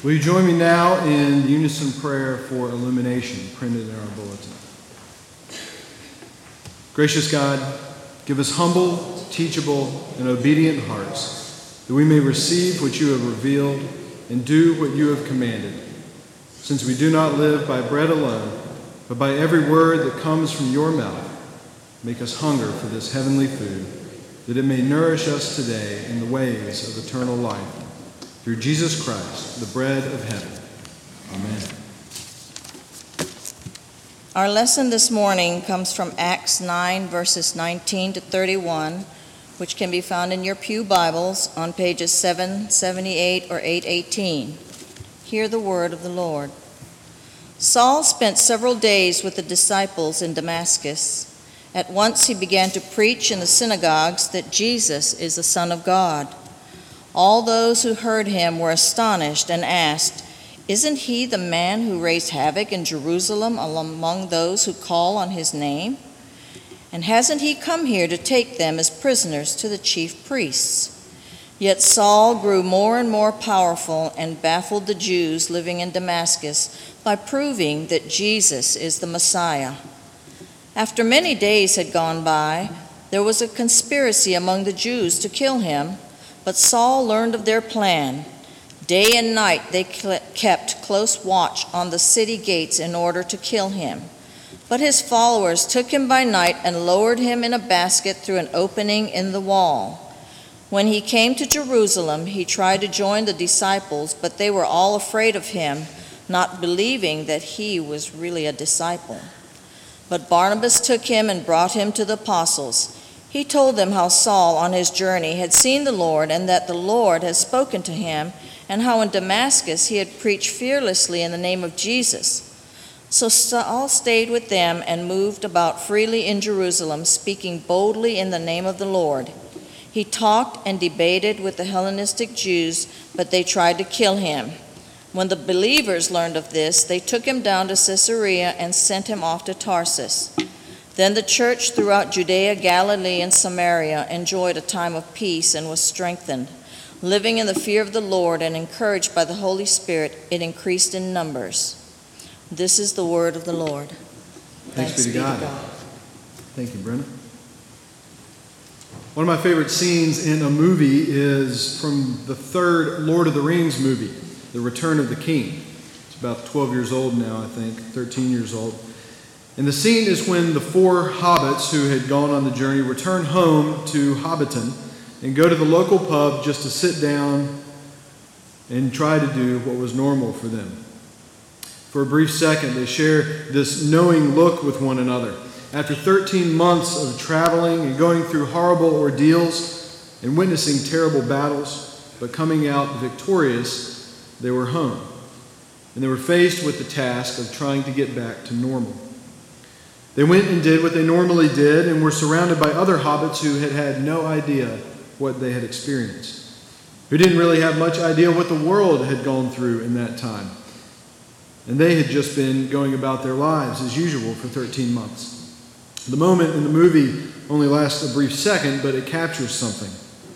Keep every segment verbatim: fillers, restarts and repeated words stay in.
Will you join me now in the unison prayer for illumination printed in our bulletin? Gracious God, give us humble, teachable, and obedient hearts, that we may receive what you have revealed and do what you have commanded. Since we do not live by bread alone, but by every word that comes from your mouth, make us hunger for this heavenly food, that it may nourish us today in the ways of eternal life. Through Jesus Christ, the bread of heaven. Amen. Our lesson this morning comes from Acts nine, verses nineteen to thirty-one, which can be found in your pew Bibles on pages seven seventy-eight or eight eighteen. Hear the word of the Lord. Saul spent several days with the disciples in Damascus. At once he began to preach in the synagogues that Jesus is the Son of God. All those who heard him were astonished and asked, "Isn't he the man who raised havoc in Jerusalem among those who call on his name? And hasn't he come here to take them as prisoners to the chief priests?" Yet Saul grew more and more powerful and baffled the Jews living in Damascus by proving that Jesus is the Messiah. After many days had gone by, there was a conspiracy among the Jews to kill him. But Saul learned of their plan. Day and night they kept close watch on the city gates in order to kill him. But his followers took him by night and lowered him in a basket through an opening in the wall. When he came to Jerusalem, he tried to join the disciples, but they were all afraid of him, not believing that he was really a disciple. But Barnabas took him and brought him to the apostles. He told them how Saul on his journey had seen the Lord and that the Lord had spoken to him, and how in Damascus he had preached fearlessly in the name of Jesus. So Saul stayed with them and moved about freely in Jerusalem, speaking boldly in the name of the Lord. He talked and debated with the Hellenistic Jews, but they tried to kill him. When the believers learned of this, they took him down to Caesarea and sent him off to Tarsus. Then the church throughout Judea, Galilee, and Samaria enjoyed a time of peace and was strengthened. Living in the fear of the Lord and encouraged by the Holy Spirit, it increased in numbers. This is the word of the Lord. Thanks, Thanks be to God. God. Thank you, Brenna. One of my favorite scenes in a movie is from the third Lord of the Rings movie, The Return of the King. It's about twelve years old now, I think, thirteen years old. And the scene is when the four hobbits who had gone on the journey return home to Hobbiton and go to the local pub just to sit down and try to do what was normal for them. For a brief second, they share this knowing look with one another. After thirteen months of traveling and going through horrible ordeals and witnessing terrible battles, but coming out victorious, they were home. And they were faced with the task of trying to get back to normal. They went and did what they normally did and were surrounded by other hobbits who had had no idea what they had experienced, who didn't really have much idea what the world had gone through in that time. And they had just been going about their lives as usual for thirteen months. The moment in the movie only lasts a brief second, but it captures something.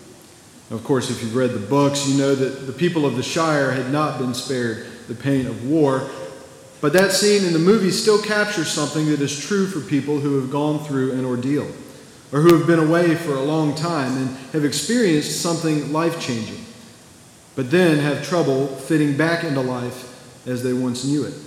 Of course, if you've read the books, you know that the people of the Shire had not been spared the pain of war. But that scene in the movie still captures something that is true for people who have gone through an ordeal or who have been away for a long time and have experienced something life-changing, but then have trouble fitting back into life as they once knew it.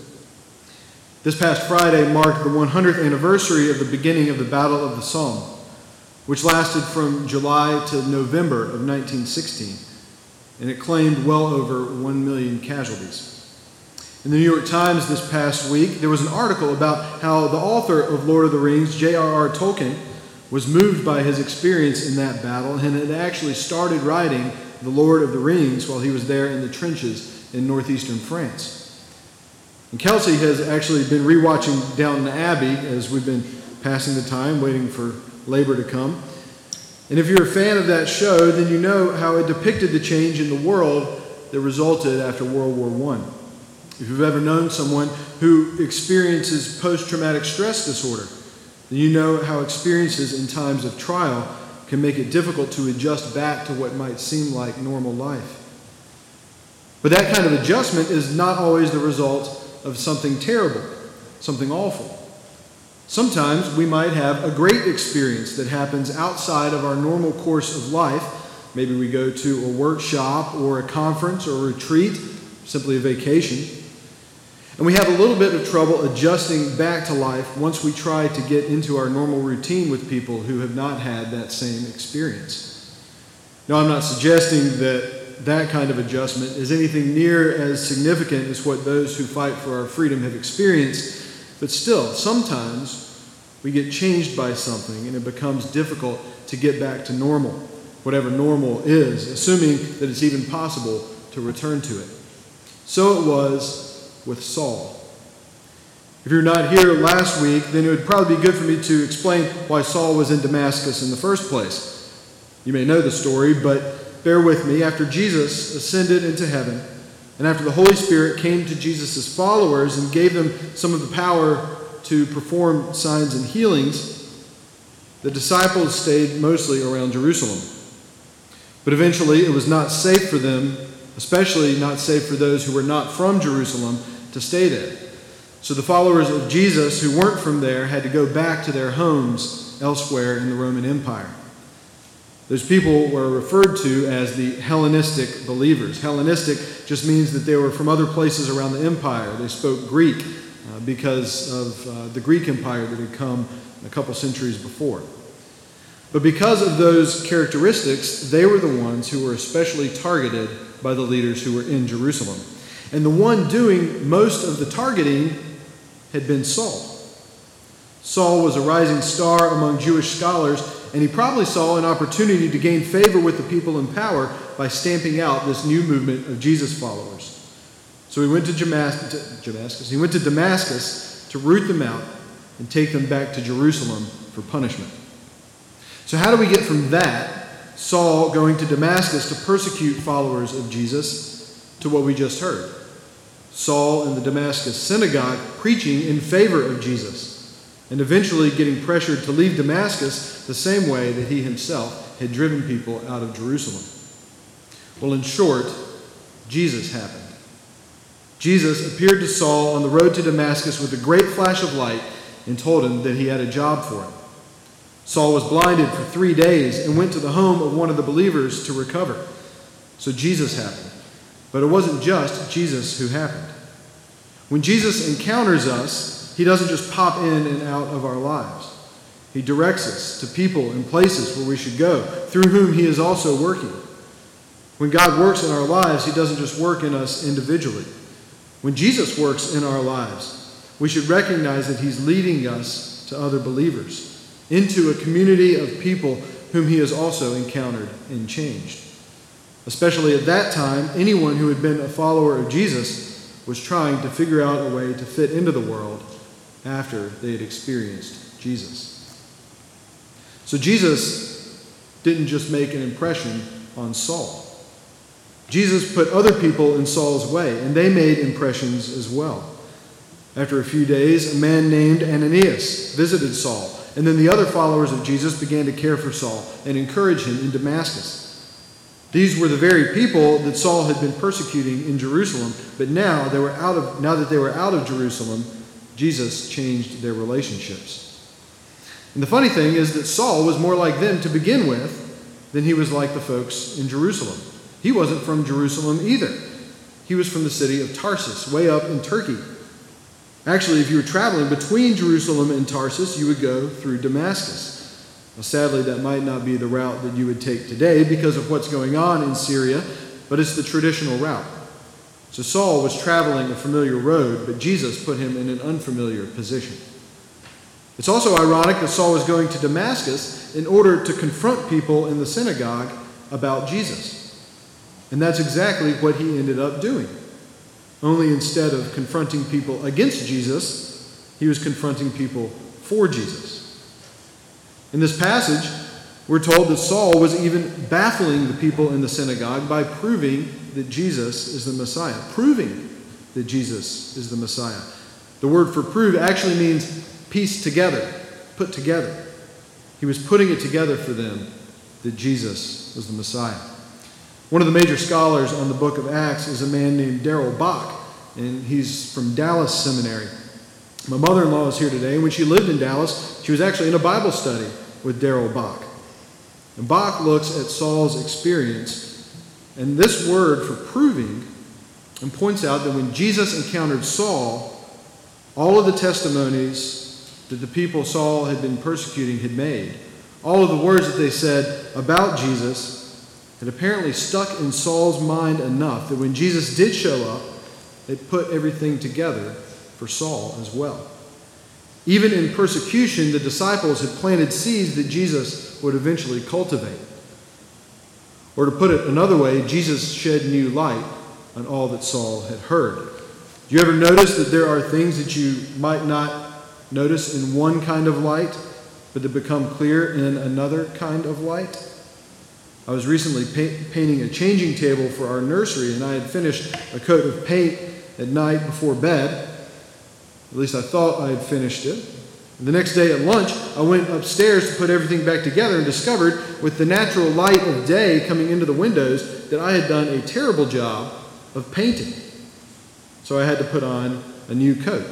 This past Friday marked the one hundredth anniversary of the beginning of the Battle of the Somme, which lasted from July to November of nineteen sixteen, and it claimed well over one million casualties. In the New York Times this past week, there was an article about how the author of Lord of the Rings, J R R Tolkien, was moved by his experience in that battle and had actually started writing The Lord of the Rings while he was there in the trenches in northeastern France. And Kelsey has actually been rewatching Downton Abbey as we've been passing the time, waiting for labor to come. And if you're a fan of that show, then you know how it depicted the change in the world that resulted after World War One. If you've ever known someone who experiences post-traumatic stress disorder, then you know how experiences in times of trial can make it difficult to adjust back to what might seem like normal life. But that kind of adjustment is not always the result of something terrible, something awful. Sometimes we might have a great experience that happens outside of our normal course of life. Maybe we go to a workshop or a conference or a retreat, simply a vacation. And we have a little bit of trouble adjusting back to life once we try to get into our normal routine with people who have not had that same experience. Now, I'm not suggesting that that kind of adjustment is anything near as significant as what those who fight for our freedom have experienced, but still, sometimes we get changed by something and it becomes difficult to get back to normal, whatever normal is, assuming that it's even possible to return to it. So it was with Saul. If you're not here last week, then it would probably be good for me to explain why Saul was in Damascus in the first place. You may know the story, but bear with me. After Jesus ascended into heaven, and after the Holy Spirit came to Jesus' followers and gave them some of the power to perform signs and healings, the disciples stayed mostly around Jerusalem. But eventually it was not safe for them, especially not safe for those who were not from Jerusalem, to stay there. So the followers of Jesus who weren't from there had to go back to their homes elsewhere in the Roman Empire. Those people were referred to as the Hellenistic believers. Hellenistic just means that they were from other places around the empire. They spoke Greek uh, because of uh, the Greek Empire that had come a couple centuries before. But because of those characteristics, they were the ones who were especially targeted by the leaders who were in Jerusalem. And the one doing most of the targeting had been Saul. Saul was a rising star among Jewish scholars, and he probably saw an opportunity to gain favor with the people in power by stamping out this new movement of Jesus followers. So he went to Damascus, he went to Damascus to root them out and take them back to Jerusalem for punishment. So how do we get from that, Saul going to Damascus to persecute followers of Jesus, to what we just heard? Saul in the Damascus synagogue preaching in favor of Jesus, and eventually getting pressured to leave Damascus the same way that he himself had driven people out of Jerusalem. Well, in short, Jesus happened. Jesus appeared to Saul on the road to Damascus with a great flash of light and told him that he had a job for him. Saul was blinded for three days and went to the home of one of the believers to recover. So Jesus happened. But it wasn't just Jesus who happened. When Jesus encounters us, he doesn't just pop in and out of our lives. He directs us to people and places where we should go, through whom he is also working. When God works in our lives, he doesn't just work in us individually. When Jesus works in our lives, we should recognize that he's leading us to other believers, into a community of people whom he has also encountered and changed. Especially at that time, anyone who had been a follower of Jesus was trying to figure out a way to fit into the world after they had experienced Jesus. So Jesus didn't just make an impression on Saul. Jesus put other people in Saul's way, and they made impressions as well. After a few days, a man named Ananias visited Saul, and then the other followers of Jesus began to care for Saul and encourage him in Damascus. These were the very people that Saul had been persecuting in Jerusalem, but now they were out of now that they were out of Jerusalem, Jesus changed their relationships. And the funny thing is that Saul was more like them to begin with than he was like the folks in Jerusalem. He wasn't from Jerusalem either. He was from the city of Tarsus, way up in Turkey. Actually, if you were traveling between Jerusalem and Tarsus, you would go through Damascus. Now, sadly, that might not be the route that you would take today because of what's going on in Syria, but it's the traditional route. So Saul was traveling a familiar road, but Jesus put him in an unfamiliar position. It's also ironic that Saul was going to Damascus in order to confront people in the synagogue about Jesus. And that's exactly what he ended up doing. Only instead of confronting people against Jesus, he was confronting people for Jesus. In this passage, we're told that Saul was even baffling the people in the synagogue by proving that Jesus is the Messiah. Proving that Jesus is the Messiah. The word for prove actually means piece together, put together. He was putting it together for them that Jesus was the Messiah. One of the major scholars on the book of Acts is a man named Darrell Bock, and he's from Dallas Seminary. My mother-in-law is here today, and when she lived in Dallas, she was actually in a Bible study with Darrell Bock. And Bock looks at Saul's experience, and this word for proving, and points out that when Jesus encountered Saul, all of the testimonies that the people Saul had been persecuting had made, all of the words that they said about Jesus had apparently stuck in Saul's mind enough that when Jesus did show up, it put everything together for Saul as well. Even in persecution, the disciples had planted seeds that Jesus would eventually cultivate. Or to put it another way, Jesus shed new light on all that Saul had heard. Do you ever notice that there are things that you might not notice in one kind of light, but that become clear in another kind of light? I was recently pa- painting a changing table for our nursery, and I had finished a coat of paint at night before bed. At least I thought I had finished it. And the next day at lunch, I went upstairs to put everything back together and discovered, with the natural light of day coming into the windows, that I had done a terrible job of painting. So I had to put on a new coat.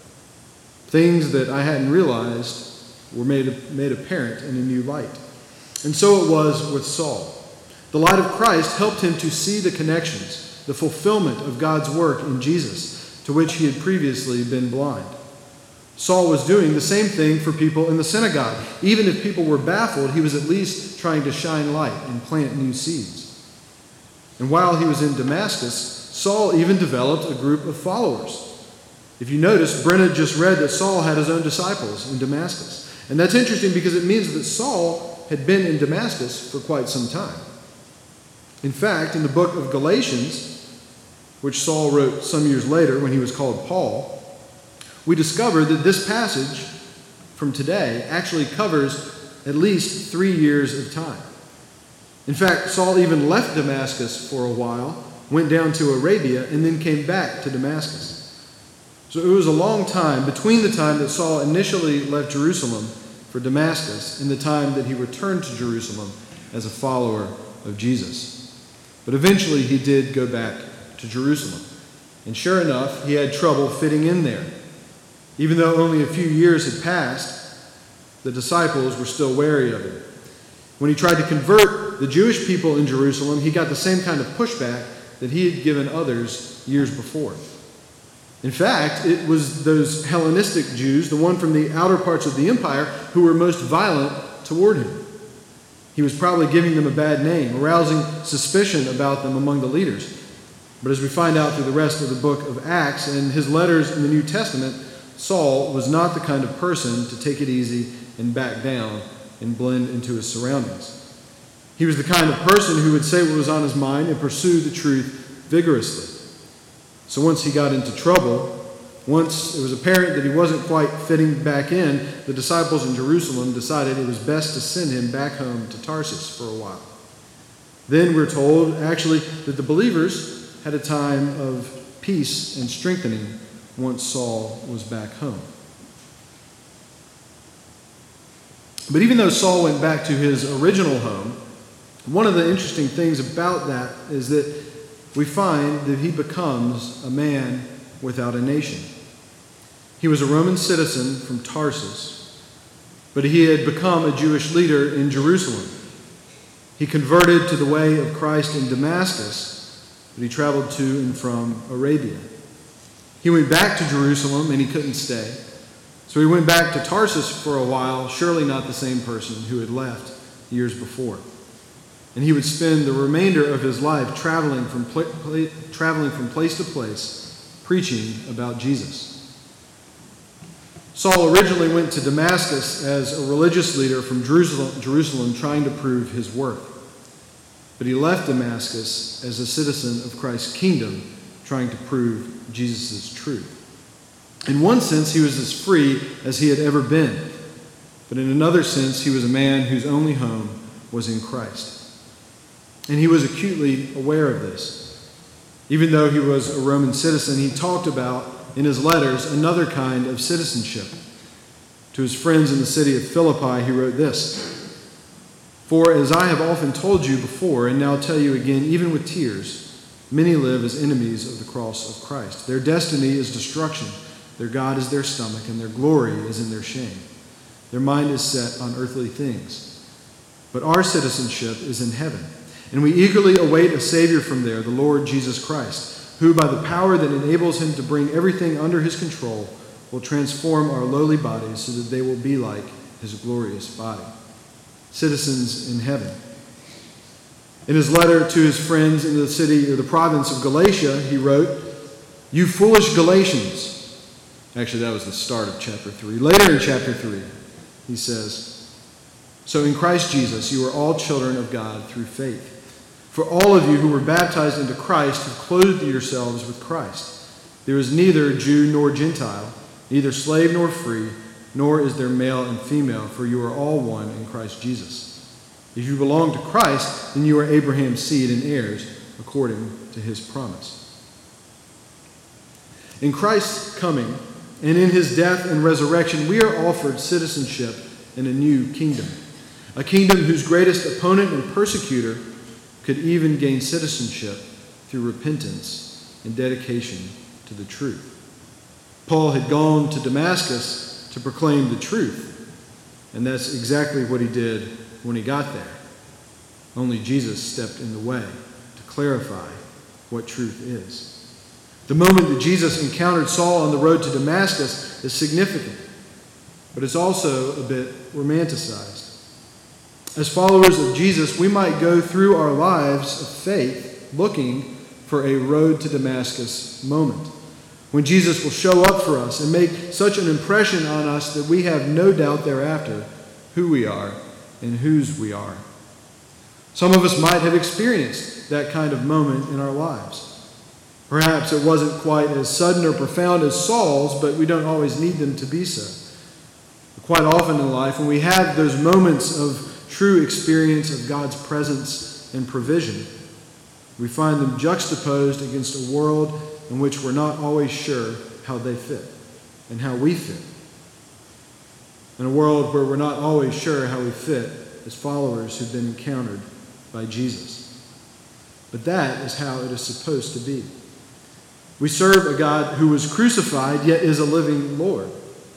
Things that I hadn't realized were made, made apparent in a new light. And so it was with Saul. The light of Christ helped him to see the connections, the fulfillment of God's work in Jesus, to which he had previously been blind. Saul was doing the same thing for people in the synagogue. Even if people were baffled, he was at least trying to shine light and plant new seeds. And while he was in Damascus, Saul even developed a group of followers. If you notice, Brenna just read that Saul had his own disciples in Damascus. And that's interesting because it means that Saul had been in Damascus for quite some time. In fact, in the book of Galatians, which Saul wrote some years later when he was called Paul, we discover that this passage from today actually covers at least three years of time. In fact, Saul even left Damascus for a while, went down to Arabia, and then came back to Damascus. So it was a long time between the time that Saul initially left Jerusalem for Damascus and the time that he returned to Jerusalem as a follower of Jesus. But eventually he did go back to Jerusalem. And sure enough, he had trouble fitting in there. Even though only a few years had passed, the disciples were still wary of him. When he tried to convert the Jewish people in Jerusalem, he got the same kind of pushback that he had given others years before. In fact, it was those Hellenistic Jews, the one from the outer parts of the empire, who were most violent toward him. He was probably giving them a bad name, arousing suspicion about them among the leaders. But as we find out through the rest of the book of Acts and his letters in the New Testament, Saul was not the kind of person to take it easy and back down and blend into his surroundings. He was the kind of person who would say what was on his mind and pursue the truth vigorously. So once he got into trouble, once it was apparent that he wasn't quite fitting back in, the disciples in Jerusalem decided it was best to send him back home to Tarsus for a while. Then we're told, actually, that the believers had a time of peace and strengthening once Saul was back home. But even though Saul went back to his original home, one of the interesting things about that is that we find that he becomes a man without a nation. He was a Roman citizen from Tarsus, but he had become a Jewish leader in Jerusalem. He converted to the way of Christ in Damascus, but he traveled to and from Arabia. He went back to Jerusalem, and he couldn't stay. So he went back to Tarsus for a while, surely not the same person who had left years before. And he would spend the remainder of his life traveling from, pla- pla- traveling from place to place, preaching about Jesus. Saul originally went to Damascus as a religious leader from Jerusalem, Jerusalem trying to prove his worth. But he left Damascus as a citizen of Christ's kingdom, trying to prove Jesus' truth. In one sense, he was as free as he had ever been. But in another sense, he was a man whose only home was in Christ. And he was acutely aware of this. Even though he was a Roman citizen, he talked about in his letters another kind of citizenship. To his friends in the city of Philippi, he wrote this: For as I have often told you before, and now tell you again, even with tears, many live as enemies of the cross of Christ. Their destiny is destruction. Their God is their stomach, and their glory is in their shame. Their mind is set on earthly things. But our citizenship is in heaven, and we eagerly await a Savior from there, the Lord Jesus Christ, who by the power that enables him to bring everything under his control will transform our lowly bodies so that they will be like his glorious body. Citizens in heaven. In his letter to his friends in the city or the province of Galatia, he wrote, "You foolish Galatians." Actually, that was the start of chapter three. Later in chapter three, he says, "So in Christ Jesus, you are all children of God through faith. For all of you who were baptized into Christ have clothed yourselves with Christ. There is neither Jew nor Gentile, neither slave nor free, nor is there male and female, for you are all one in Christ Jesus. If you belong to Christ, then you are Abraham's seed and heirs according to his promise." In Christ's coming and in his death and resurrection, we are offered citizenship in a new kingdom, a kingdom whose greatest opponent and persecutor could even gain citizenship through repentance and dedication to the truth. Paul had gone to Damascus to proclaim the truth, and that's exactly what he did when he got there. Only Jesus stepped in the way to clarify what truth is. The moment that Jesus encountered Saul on the road to Damascus is significant, but it's also a bit romanticized. As followers of Jesus, we might go through our lives of faith looking for a road to Damascus moment, when Jesus will show up for us and make such an impression on us that we have no doubt thereafter who we are and whose we are. Some of us might have experienced that kind of moment in our lives. Perhaps it wasn't quite as sudden or profound as Saul's, but we don't always need them to be so. Quite often in life, when we have those moments of true experience of God's presence and provision, we find them juxtaposed against a world in which we're not always sure how they fit and how we fit. In a world where we're not always sure how we fit as followers who've been encountered by Jesus. But that is how it is supposed to be. We serve a God who was crucified yet is a living Lord.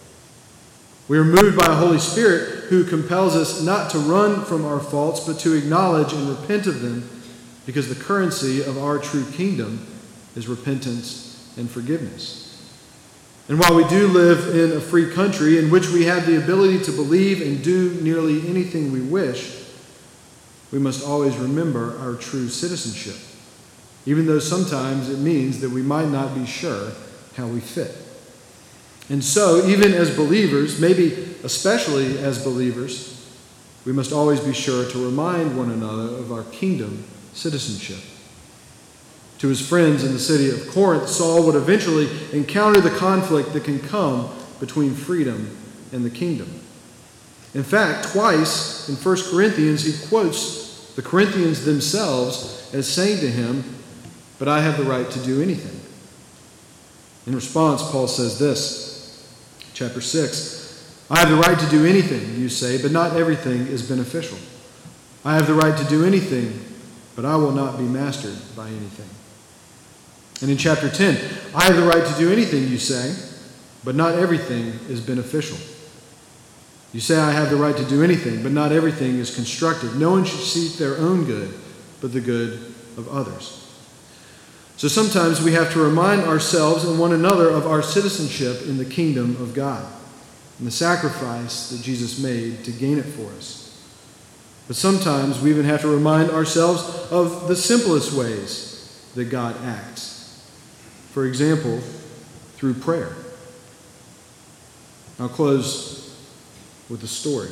We are moved by a Holy Spirit who compels us not to run from our faults, but to acknowledge and repent of them, because the currency of our true kingdom is repentance and forgiveness. And while we do live in a free country in which we have the ability to believe and do nearly anything we wish, we must always remember our true citizenship, even though sometimes it means that we might not be sure how we fit. And so, even as believers, maybe especially as believers, we must always be sure to remind one another of our kingdom citizenship. To his friends in the city of Corinth, Saul would eventually encounter the conflict that can come between freedom and the kingdom. In fact, twice in First Corinthians, he quotes the Corinthians themselves as saying to him, "But I have the right to do anything." In response, Paul says this, chapter six, "I have the right to do anything, you say, but not everything is beneficial. I have the right to do anything, but I will not be mastered by anything." And in chapter ten, "I have the right to do anything, you say, but not everything is beneficial. You say I have the right to do anything, but not everything is constructive. No one should seek their own good, but the good of others." So sometimes we have to remind ourselves and one another of our citizenship in the kingdom of God and the sacrifice that Jesus made to gain it for us. But sometimes we even have to remind ourselves of the simplest ways that God acts. For example, through prayer. I'll close with a story.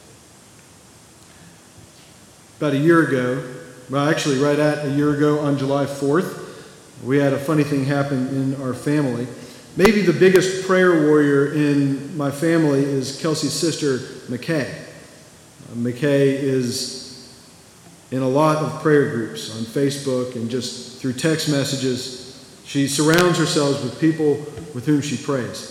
About a year ago, well, actually right at a year ago on July fourth, we had a funny thing happen in our family. Maybe the biggest prayer warrior in my family is Kelsey's sister, McKay. Uh, McKay is in a lot of prayer groups on Facebook and just through text messages. She surrounds herself with people with whom she prays.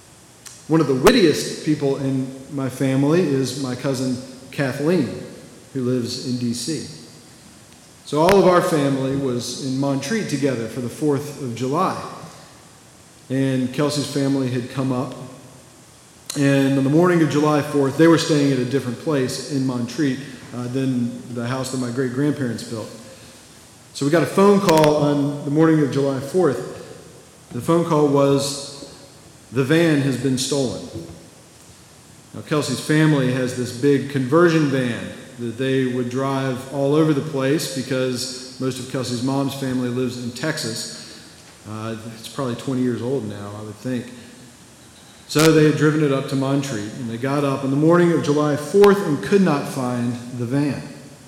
One of the wittiest people in my family is my cousin Kathleen. who lives in D C So all of our family was in Montreat together for the fourth of July. And Kelsey's family had come up. And on the morning of July fourth, they were staying at a different place in Montreat uh, than the house that my great-grandparents built. So we got a phone call on the morning of July fourth. The phone call was, the van has been stolen. Now, Kelsey's family has this big conversion van that they would drive all over the place because most of Kelsey's mom's family lives in Texas. Uh, it's probably twenty years old now, I would think. So they had driven it up to Montreat, and they got up on the morning of July fourth and could not find the van.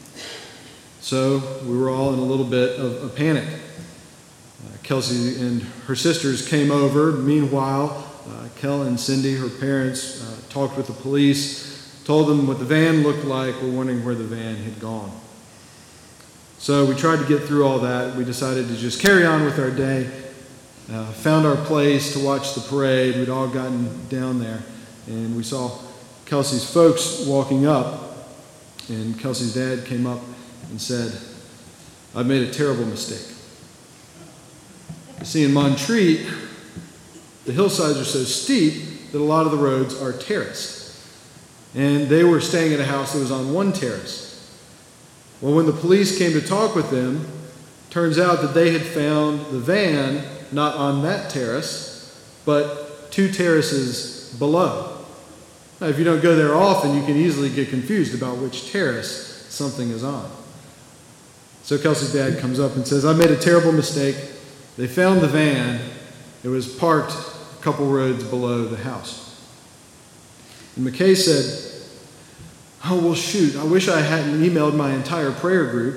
So we were all in a little bit of a panic. Uh, Kelsey and her sisters came over. Meanwhile, uh, Kel and Cindy, her parents, uh, talked with the police, told them what the van looked like. We're wondering where the van had gone. So we tried to get through all that. We decided to just carry on with our day. Uh, found our place to watch the parade. We'd all gotten down there, and we saw Kelsey's folks walking up, and Kelsey's dad came up and said, "I've made a terrible mistake." You see, in Montreat, the hillsides are so steep that a lot of the roads are terraced, and they were staying at a house that was on one terrace. Well, when the police came to talk with them, turns out that they had found the van not on that terrace, but two terraces below. Now, if you don't go there often, you can easily get confused about which terrace something is on. So Kelsey's dad comes up and says, "I made a terrible mistake. They found the van. It was parked a couple roads below the house." And McKay said, "Oh, well, shoot, I wish I hadn't emailed my entire prayer group."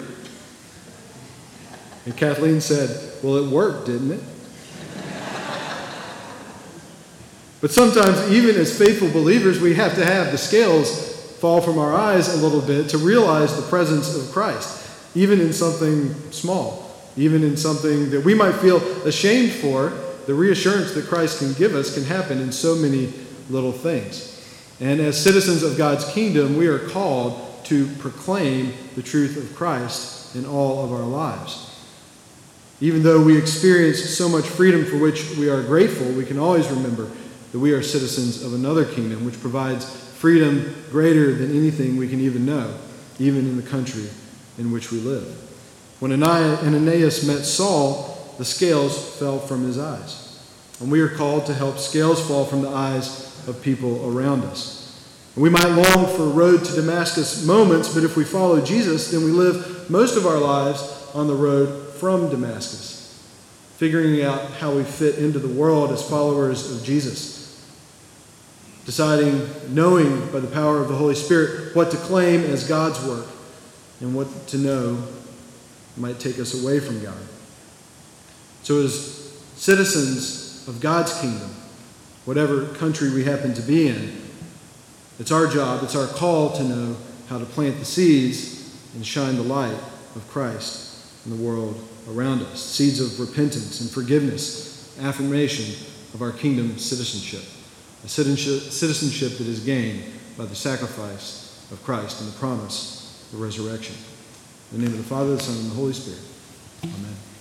And Kathleen said, "Well, it worked, didn't it?" But sometimes, even as faithful believers, we have to have the scales fall from our eyes a little bit to realize the presence of Christ, even in something small, even in something that we might feel ashamed for. The reassurance that Christ can give us can happen in so many little things. And as citizens of God's kingdom, we are called to proclaim the truth of Christ in all of our lives. Even though we experience so much freedom for which we are grateful, we can always remember that we are citizens of another kingdom which provides freedom greater than anything we can even know, even in the country in which we live. When Ananias met Saul, the scales fell from his eyes. And we are called to help scales fall from the eyes of people around us. And we might long for road to Damascus moments, but if we follow Jesus, then we live most of our lives on the road from Damascus, figuring out how we fit into the world as followers of Jesus, deciding, knowing by the power of the Holy Spirit what to claim as God's work and what to know might take us away from God. So as citizens of God's kingdom, whatever country we happen to be in, it's our job, it's our call to know how to plant the seeds and shine the light of Christ in the world around us. Seeds of repentance and forgiveness, affirmation of our kingdom citizenship. A citizenship that is gained by the sacrifice of Christ and the promise of the resurrection. In the name of the Father, the Son, and the Holy Spirit. Amen.